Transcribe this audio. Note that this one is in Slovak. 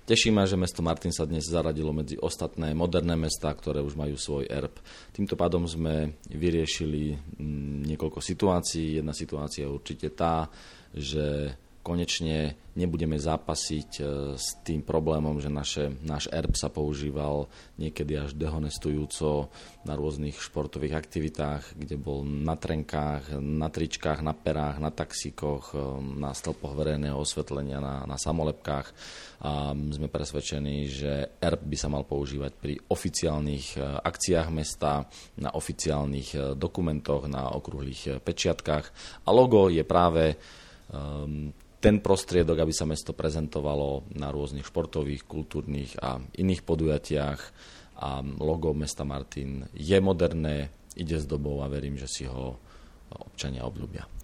Teší ma, že mesto Martin sa dnes zaradilo medzi ostatné moderné mestá, ktoré už majú svoj erb. Týmto pádom sme vyriešili niekoľko situácií. Jedna situácia je určite tá, že konečne nebudeme zápasiť s tým problémom, že náš erb sa používal niekedy až dehonestujúco na rôznych športových aktivitách, kde bol na trenkách, na tričkách, na perách, na taxíkoch, na stĺpoch verejného osvetlenia, na samolepkách. A sme presvedčení, že erb by sa mal používať pri oficiálnych akciách mesta, na oficiálnych dokumentoch, na okrúhlych pečiatkách. A logo je práve ten prostriedok, aby sa mesto prezentovalo na rôznych športových, kultúrnych a iných podujatiach. A logo mesta Martin je moderné, ide s dobou a verím, že si ho občania obľúbia.